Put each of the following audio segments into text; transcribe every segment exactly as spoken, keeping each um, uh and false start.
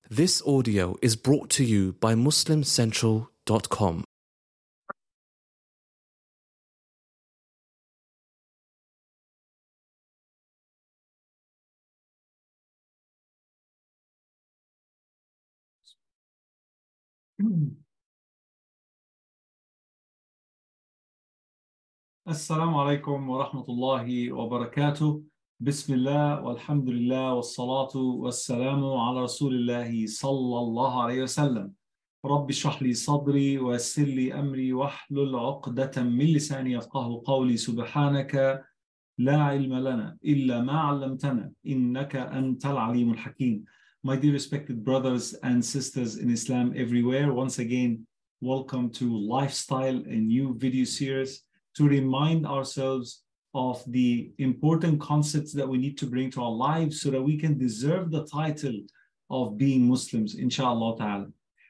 This audio is brought to you by Muslim Central dot com. السلام عليكم ورحمة الله وبركاته. بسم الله والحمد لله والصلاة والسلام على رسول الله صلى الله عليه وسلم. رب اشرح لي صدري ويسر لي أمري واحلل عقدة من لساني يفقه قولي. سبحانك لا علم لنا إلا ما علمتنا إنك أنت العليم الحكيم. My dear respected brothers and sisters in Islam everywhere, once again, welcome to Lifestyle, a new video series to remind ourselves of the important concepts that we need to bring to our lives so that we can deserve the title of being Muslims, inshallah ta'ala.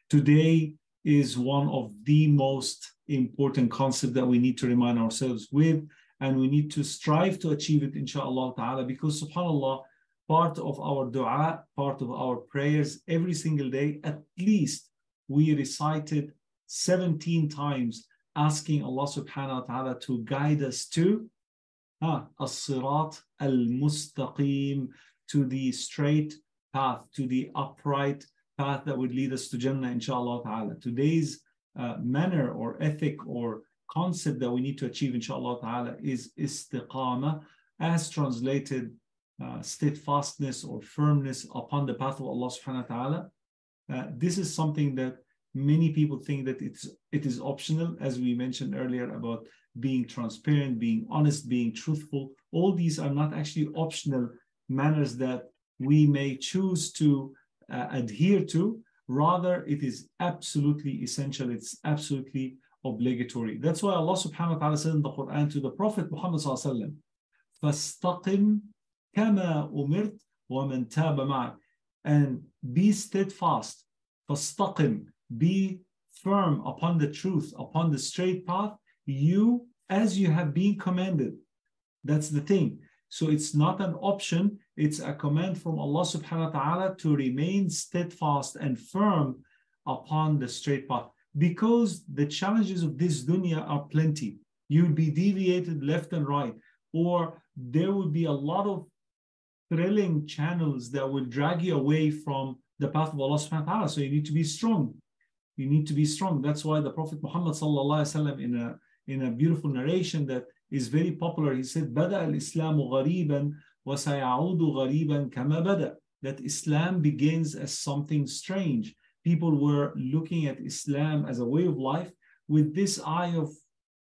Today is one of the most important concepts that we need to remind ourselves with, and we need to strive to achieve it, inshallah ta'ala, because subhanallah, part of our dua, part of our prayers every single day, at least we recited seventeen times asking Allah subhanahu wa ta'ala to guide us to ah, as-sirat al-mustaqim, to the straight path, to the upright path that would lead us to Jannah, inshallah ta'ala. Today's uh, manner or ethic or concept that we need to achieve, inshallah ta'ala, is istiqamah, as translated uh, steadfastness or firmness upon the path of Allah subhanahu wa ta'ala. Uh, this is something that many people think that it's it is optional, as we mentioned earlier about being transparent, being honest, being truthful. All these are not actually optional manners that we may choose to uh, adhere to. Rather, it is absolutely essential. It's absolutely obligatory. That's why Allah subhanahu wa ta'ala said in the Quran to the Prophet Muhammad sallallahu alaihi wasallam, فَاسْتَقِمْ كَمَا أُمِرْتَ وَمَنْ تَابَ مَعَكَ, and be steadfast. فَاسْتَقِمْ, be firm upon the truth, upon the straight path, you as you have been commanded. That's the thing. So it's not an option, it's a command from Allah subhanahu wa ta'ala to remain steadfast and firm upon the straight path. Because the challenges of this dunya are plenty. You'll be deviated left and right, or there will be a lot of thrilling channels that will drag you away from the path of Allah subhanahu wa ta'ala. So you need to be strong. You need to be strong. That's why the Prophet Muhammad sallallahu alaihi wasallam, in a in a beautiful narration that is very popular, he said, "Bada al-Islamu ghariban wa sayaudu ghariban kama bada." That Islam begins as something strange. People were looking at Islam as a way of life with this eye of,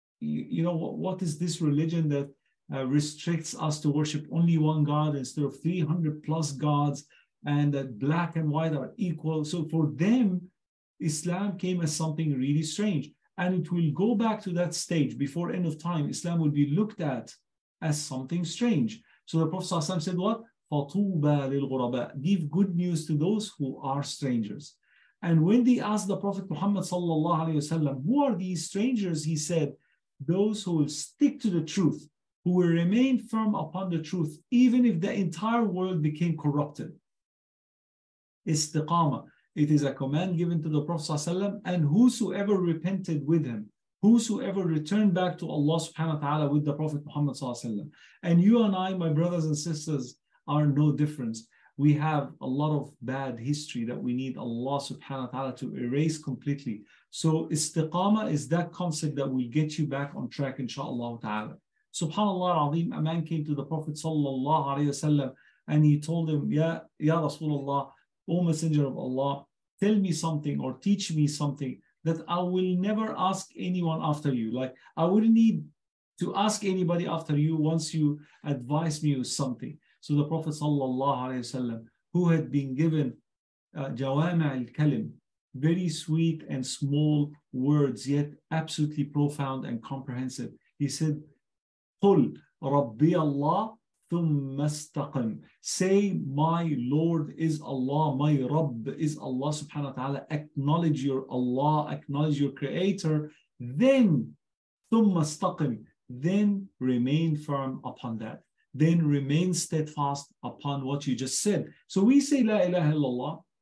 you know, what, what is this religion that uh, restricts us to worship only one God instead of three hundred plus gods, and that black and white are equal. So for them, Islam came as something really strange. And it will go back to that stage before end of time. Islam will be looked at as something strange. So the Prophet ﷺ said what? فَطُوبَى لِلْغُرَبَاء, give good news to those who are strangers. And when they asked the Prophet Muhammad sallallahu alaihi wasallam, who are these strangers? He said, those who will stick to the truth, who will remain firm upon the truth, even if the entire world became corrupted. Istiqamah. It is a command given to the Prophet ﷺ, and whosoever repented with him, whosoever returned back to Allah subhanahu wa ta'ala with the Prophet Muhammad ﷺ. And you and I, my brothers and sisters, are no difference. We have a lot of bad history that we need Allah subhanahu wa ta'ala to erase completely. So istiqamah is that concept that will get you back on track, inshaAllah ta'ala. Subhanallah al-Azim, a man came to the Prophet sallallahu alayhi wasallam and he told him, Ya, Ya Rasulullah, O Messenger of Allah, tell me something or teach me something that I will never ask anyone after you. Like, I wouldn't need to ask anybody after you once you advise me with something. So the Prophet sallallahu alaihi wasallam, who had been given jawami' al-kalim, very sweet and small words, yet absolutely profound and comprehensive, he said, قُلْ رَبِّيَ اللَّهُ ثُمَّ اسْتَقِمْ. Say, my Lord is Allah, my Rabb is Allah subhanahu wa ta'ala. Acknowledge your Allah, acknowledge your Creator, then ثُمَّ اسْتَقِمْ, then remain firm upon that. Then remain steadfast upon what you just said. So we say La ilaha illallah,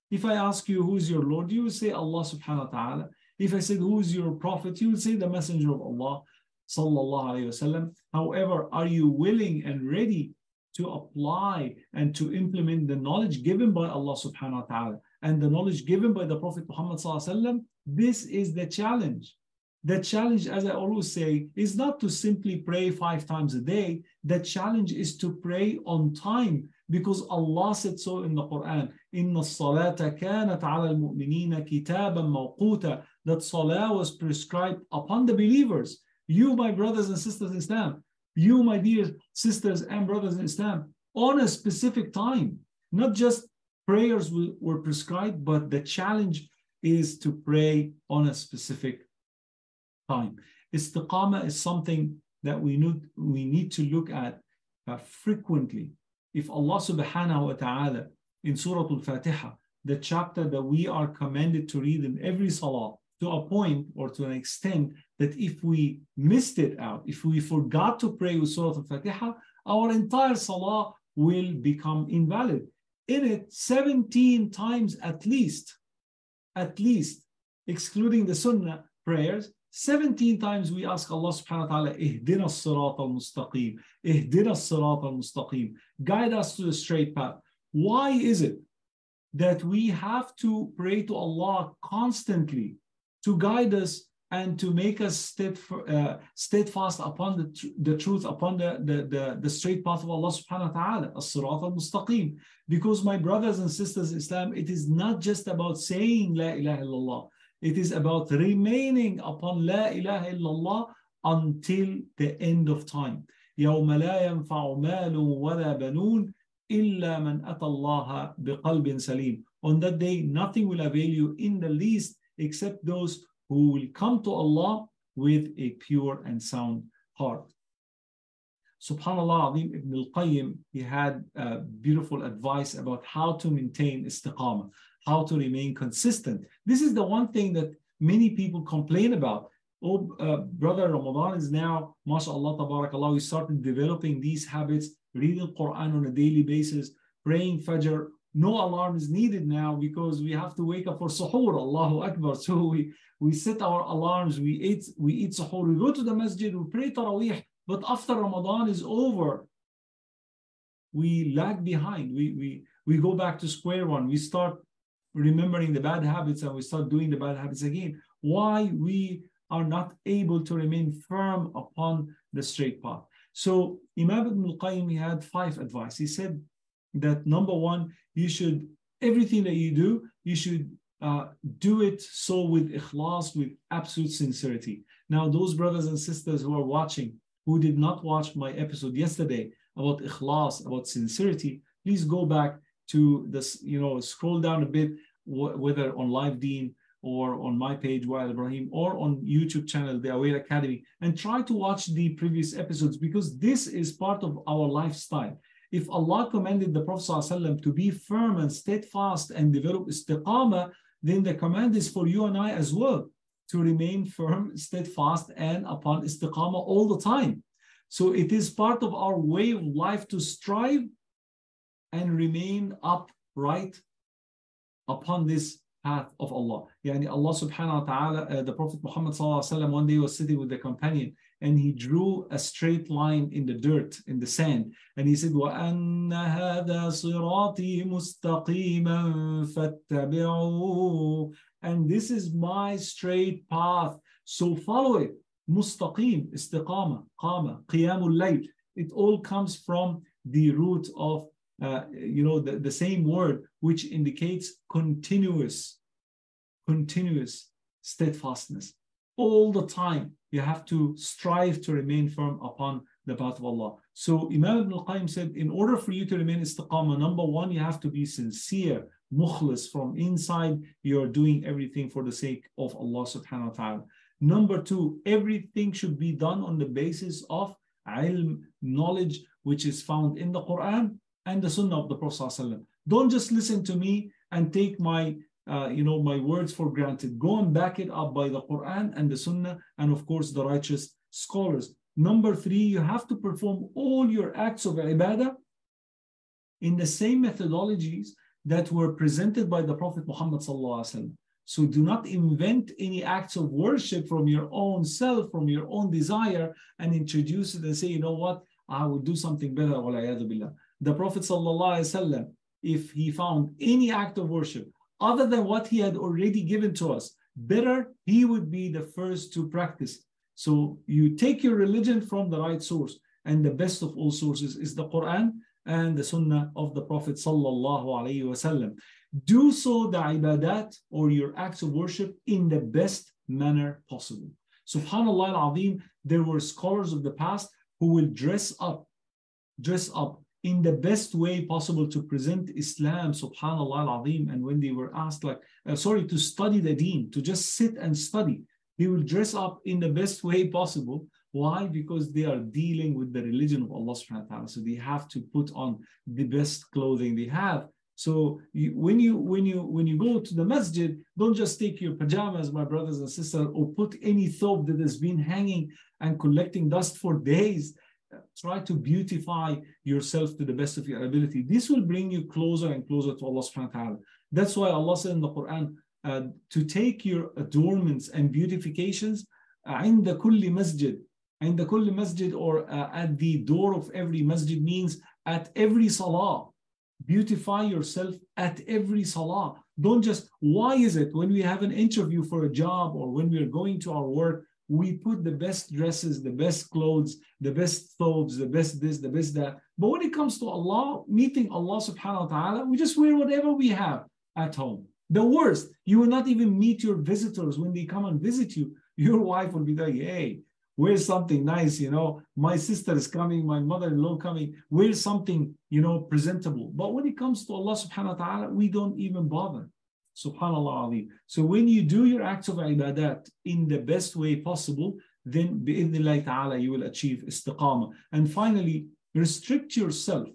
If I ask you who's your Lord, you will say Allah subhanahu wa ta'ala. If I said who's your prophet, you will say the messenger of Allah sallallahu alayhi wasallam. However, are you willing and ready to apply and to implement the knowledge given by Allah subhanahu wa ta'ala and the knowledge given by the Prophet Muhammad sallallahu alayhi wasallam? This is the challenge. The challenge, as I always say, is not to simply pray five times a day. The challenge is to pray on time, because Allah said so in the Quran. Inna as-salata kanat ala al-mu'minina kitaban mawquta. That salah was prescribed upon the believers. You, my brothers and sisters in Islam, you, my dear sisters and brothers in Islam, on a specific time. Not just prayers were prescribed, but the challenge is to pray on a specific time. Istiqamah is something that we need, we need to look at uh, frequently. If Allah subhanahu wa ta'ala in Surah Al-Fatiha, the chapter that we are commanded to read in every salah, to a point or to an extent that if we missed it out, if we forgot to pray with Surah Al-Fatiha, our entire salah will become invalid. In it, seventeen times at least, at least, excluding the Sunnah prayers, seventeen times we ask Allah subhanahu wa ta'ala, Ihdina as-sirat al-mustaqim, Ihdina as-sirat al-mustaqim, guide us to the straight path. Why is it that we have to pray to Allah constantly to guide us and to make us steadfast, uh, steadfast upon the, tr the truth, upon the, the, the, the straight path of Allah subhanahu wa ta'ala, as-sirat al-mustaqim? Because my brothers and sisters in Islam, it is not just about saying La ilaha illallah. It is about remaining upon La ilaha illallah until the end of time. يَوْمَ لَا يَنْفَعُ مَالٌ وَلَا بَنُونَ إِلَّا مَنْ أَتَى اللَّهَ بِقَلْبٍ سَلِيمٍ. On that day, nothing will avail you in the least except those who will come to Allah with a pure and sound heart. Subhanallah, Ibn al-Qayyim, he had uh, beautiful advice about how to maintain istiqamah, how to remain consistent. This is the one thing that many people complain about. Oh, uh, brother, Ramadan is now, mashallah, tabarakallah, we started developing these habits, reading Quran on a daily basis, praying Fajr. No alarm is needed now because we have to wake up for suhoor, Allahu Akbar. So we, we set our alarms, we eat, we eat suhoor, we go to the masjid, we pray Taraweeh. But after Ramadan is over, we lag behind. We, we, we go back to square one. We start remembering the bad habits and we start doing the bad habits again. Why we are not able to remain firm upon the straight path. So Imam Ibn al-Qayyim, he had five advice. He said that number one, you should, everything that you do, you should uh, do it so with ikhlas, with absolute sincerity. Now, those brothers and sisters who are watching, who did not watch my episode yesterday about ikhlas, about sincerity, please go back to this, you know, scroll down a bit, whether on Live Deen or on my page, Wael Ibrahim, or on YouTube channel, The Aware Academy, and try to watch the previous episodes, because this is part of our lifestyle. If Allah commanded the Prophet ﷺ to be firm and steadfast and develop istiqamah, then the command is for you and I as well, to remain firm, steadfast, and upon istiqamah all the time. So it is part of our way of life to strive and remain upright upon this path of Allah. Yani Allah subhanahu wa ta'ala, uh, the Prophet Muhammad sallallahu alaihi wasallam one day was sitting with the companion and he drew a straight line in the dirt, in the sand. And he said, وَأَنَّ هَذَا صِرَاطِي مُسْتَقِيمًا فَاتَّبِعُوا. And this is my straight path, so follow it. Mustaqim, istiqama, qama, qiyamul layl. It all comes from the root of, uh, you know, the, the same word, which indicates continuous, continuous steadfastness. All the time, you have to strive to remain firm upon the path of Allah. So Imam Ibn al-Qayyim said, in order for you to remain istiqamah, number one, you have to be sincere, mukhlis, from inside. You're doing everything for the sake of Allah subhanahu wa ta'ala. Number two, everything should be done on the basis of ilm, knowledge, which is found in the Quran and the Sunnah of the Prophet ﷺ. Don't just listen to me and take my, uh, you know, my words for granted. Go and back it up by the Quran and the Sunnah, and of course the righteous scholars. Number three, you have to perform all your acts of ibadah in the same methodologies that were presented by the Prophet Muhammad sallallahu alaihi wasallam. So do not invent any acts of worship from your own self, from your own desire, and introduce it and say, you know what, I will do something better. The Prophet sallallahu alaihi wasallam, if he found any act of worship other than what he had already given to us, better, he would be the first to practice. So you take your religion from the right source, and the best of all sources is the Quran and the Sunnah of the Prophet sallallahu alaihi wasallam. Do so the ibadat or your acts of worship in the best manner possible. Subhanallah al-Azim, there were scholars of the past who will dress up, dress up in the best way possible to present Islam, subhanallah al-Azim. And when they were asked, like, uh, sorry, to study the deen, to just sit and study, they will dress up in the best way possible. Why? Because they are dealing with the religion of Allah subhanahu wa ta'ala. So they have to put on the best clothing they have. So you, when you when you when you go to the masjid, don't just take your pajamas, my brothers and sisters, or put any thobe that has been hanging and collecting dust for days. Try to beautify yourself to the best of your ability. This will bring you closer and closer to Allah subhanahu wa ta'ala. That's why Allah said in the Quran, uh, to take your adornments and beautifications عند كل مسجد. عند كل masjid, or uh, at the door of every masjid, means at every salah. Beautify yourself at every salah. Don't just, why is it when we have an interview for a job or when we're going to our work, we put the best dresses, the best clothes, the best thobes, the best this, the best that. But when it comes to Allah, meeting Allah subhanahu wa ta'ala, we just wear whatever we have at home. The worst, you will not even meet your visitors when they come and visit you. Your wife will be like, hey, where's something nice, you know, my sister is coming, my mother-in-law coming, where's something, you know, presentable. But when it comes to Allah subhanahu wa ta'ala, we don't even bother. Subhanallah Ali. So when you do your acts of ibadat in the best way possible, then bi'idhnillah ta'ala, you will achieve istiqamah. And finally, restrict yourself.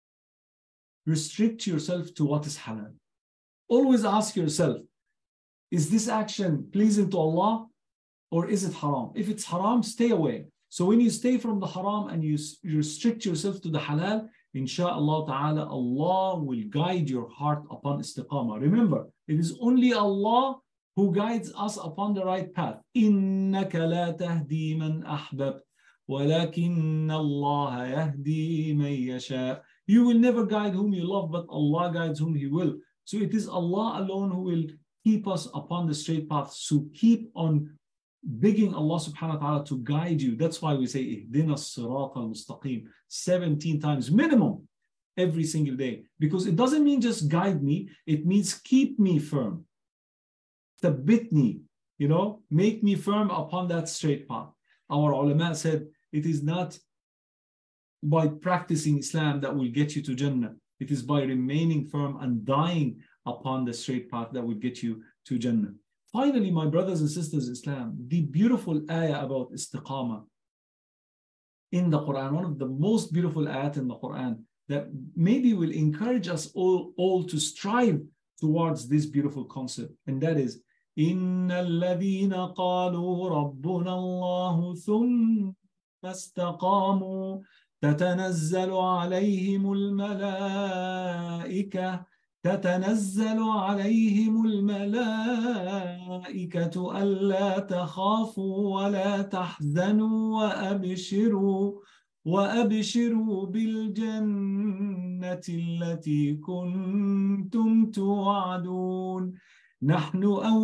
Restrict yourself to what is halal. Always ask yourself, is this action pleasing to Allah or is it haram? If it's haram, stay away. So when you stay from the haram and you restrict yourself to the halal, insha'Allah ta'ala, Allah will guide your heart upon istiqamah. Remember, it is only Allah who guides us upon the right path. إِنَّكَ لَا تَهْدِي مَنْ أَحْبَبْتَ وَلَكِنَّ اللَّهَ يَهْدِي مَنْ يَشَاءُ. You will never guide whom you love, but Allah guides whom He will. So it is Allah alone who will keep us upon the straight path. So keep on begging Allah subhanahu wa ta'ala to guide you. That's why we say ihdina as-sirata al-mustaqim seventeen times minimum every single day. Because it doesn't mean just guide me, it means keep me firm. Thabbitni, you know, make me firm upon that straight path. Our ulama said it is not by practicing Islam that will get you to Jannah. It is by remaining firm and dying upon the straight path that will get you to Jannah. Finally, my brothers and sisters in Islam, the beautiful ayah about istiqamah in the Quran, one of the most beautiful ayat in the Quran that maybe will encourage us all, all to strive towards this beautiful concept. And that is, إِنَّ الَّذِينَ قَالُوا رَبُّنَا اللَّهُ ثُمَّ اسْتَقَامُوا تَتَنَزَّلُ عَلَيْهِمُ الْمَلَائِكَةُ تتنزل عليهم الملائكة ألا تخافوا ولا تحزنوا وأبشروا وأبشروا بالجنة التي كنتم توعدون نحن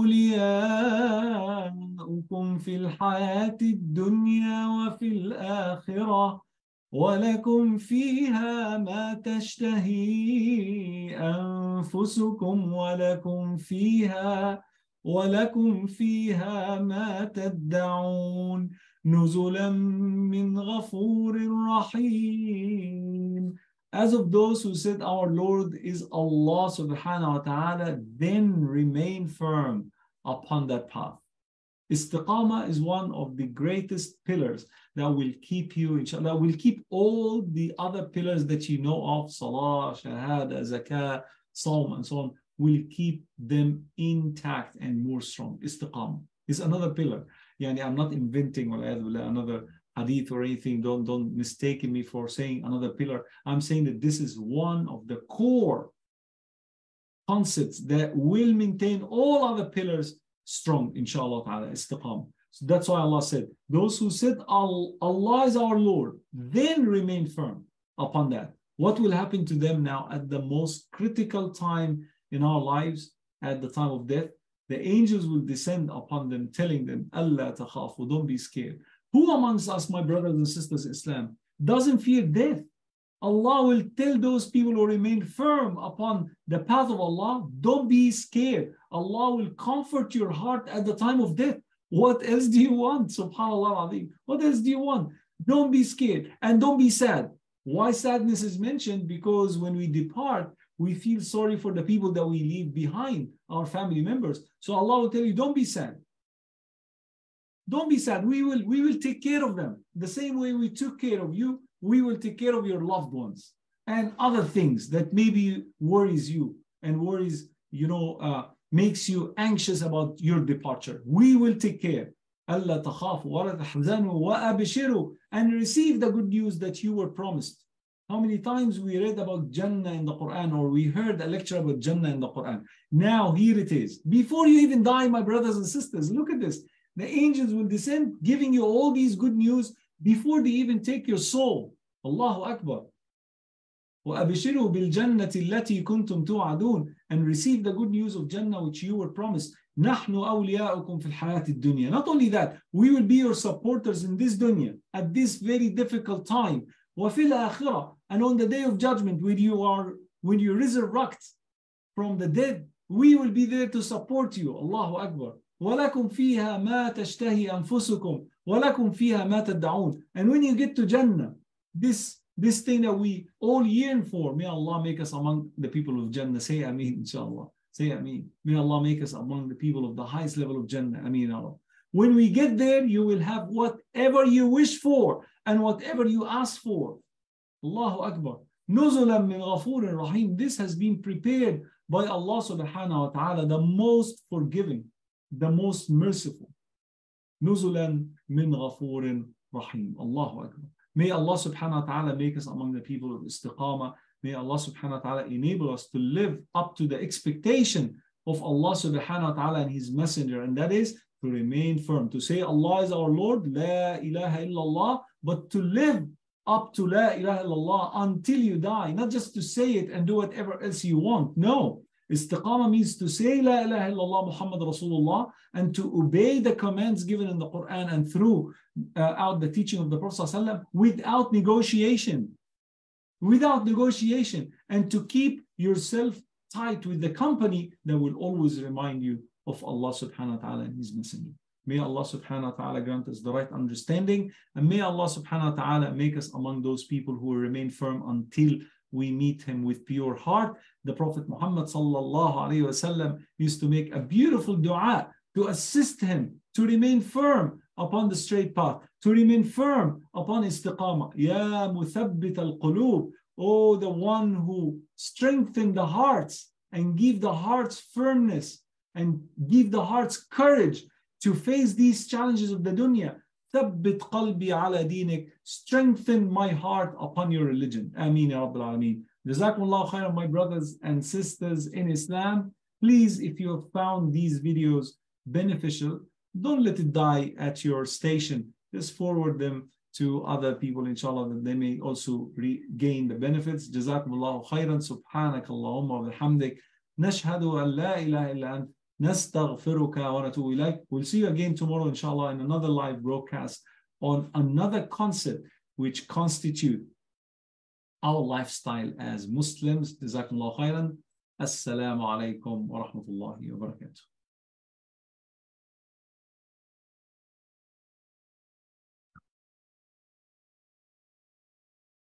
أولياؤكم في الحياة الدنيا وفي الآخرة ولكم فيها ما تشتهي أنفسكم ولكم فيها ولكم فيها ما تدعون نزلا من غفور رحيم. As of those who said our Lord is Allah subhanahu wa ta'ala, then remain firm upon that path. Istiqamah is one of the greatest pillars that will keep you, inshallah, will keep all the other pillars that you know of, salah, shahada, zakah, sawm, and so on, will keep them intact and more strong. Istiqamah is another pillar. Yani, I'm not inventing another hadith or anything. Don't, don't mistake me for saying another pillar. I'm saying that this is one of the core concepts that will maintain all other pillars strong, inshallah ta'ala, istiqamah. So that's why Allah said, those who said Allah is our Lord, then remain firm upon that. What will happen to them now at the most critical time in our lives, at the time of death? The angels will descend upon them, telling them, Allah takhafu, don't be scared. Who amongst us, my brothers and sisters in Islam, doesn't fear death? Allah will tell those people who remain firm upon the path of Allah, don't be scared. Allah will comfort your heart at the time of death. What else do you want? Subhanallah. What else do you want? Don't be scared and don't be sad. Why sadness is mentioned? Because when we depart, we feel sorry for the people that we leave behind, our family members. So Allah will tell you, don't be sad. Don't be sad. We will, we will take care of them. The same way we took care of you, we will take care of your loved ones and other things that maybe worries you and worries, you know, uh, makes you anxious about your departure. We will take care. Allah takhafu wa la tahzanu wa abshiru, and receive the good news that you were promised. How many times we read about Jannah in the Quran, or we heard a lecture about Jannah in the Quran? Now here it is. Before you even die, my brothers and sisters, look at this. The angels will descend giving you all these good news before they even take your soul. Allahu Akbar. وَأَبْشِرُوا بِالْجَنَّةِ الَّتِي كُنْتُمْ تُوعَدُونَ, and receive the good news of Jannah which you were promised. نَحْنُ أَوْلِيَاؤُكُمْ فِي الْحَيَاةِ الدُّنْيَا. Not only that, we will be your supporters in this dunya at this very difficult time. وَفِي الْآخِرَةِ, and on the day of judgment, when you are when you resurrect from the dead, we will be there to support you. Allahu Akbar. وَلَكُمْ فِيهَا مَا تَشْتَهِي أَنفُسُكُمْ وَلَكُمْ فِيهَا مَا تَدَّعُونَ. And when you get to Jannah, this This thing that we all yearn for, may Allah make us among the people of Jannah. Say Ameen, inshallah. Say Ameen. May Allah make us among the people of the highest level of Jannah. Ameen, Allah. When we get there, you will have whatever you wish for and whatever you ask for. Allahu Akbar. Nuzulan min ghafurin rahim. This has been prepared by Allah subhanahu wa ta'ala, the most forgiving, the most merciful. Nuzulan min ghafurin rahim. Allahu Akbar. May Allah subhanahu wa ta'ala make us among the people of istiqamah. May Allah subhanahu wa ta'ala enable us to live up to the expectation of Allah subhanahu wa ta'ala and His Messenger. And that is to remain firm. To say Allah is our Lord, La ilaha illallah, but to live up to La ilaha illallah until you die. Not just to say it and do whatever else you want. No. Istiqamah means to say La ilaha illallah Muhammad Rasulullah and to obey the commands given in the Quran and through uh, out the teaching of the Prophet ﷺ without negotiation. Without negotiation. And to keep yourself tight with the company that will always remind you of Allah subhanahu wa ta'ala and His Messenger. May Allah subhanahu wa ta'ala grant us the right understanding, and may Allah subhanahu wa ta'ala make us among those people who will remain firm until we meet Him with pure heart. The Prophet Muhammad sallallahu alayhi wa sallam used to make a beautiful dua to assist him to remain firm upon the straight path, to remain firm upon istiqamah. Ya muthabbit al-qulub, oh, the one who strengthened the hearts and give the hearts firmness and give the hearts courage to face these challenges of the dunya. Thabbit qalbi ala dinik, strengthen my heart upon your religion. Ameen ya Rabbil Alameen. Jazakumullahu khairan, my brothers and sisters in Islam. Please, if you have found these videos beneficial, don't let it die at your station. Just forward them to other people, inshallah, that they may also regain the benefits. Jazakumullahu khairan. Subhanakallahumma wa bihamdik. Nashhadu an la ilaha illa ant. Nastaghfiruka wa natubu ilayk. We'll see you again tomorrow, inshallah, in another live broadcast on another concept which constitute our lifestyle as Muslims. Jazakumullahu khairan. Assalamu alaikum wa rahmatullahi wa barakatuh.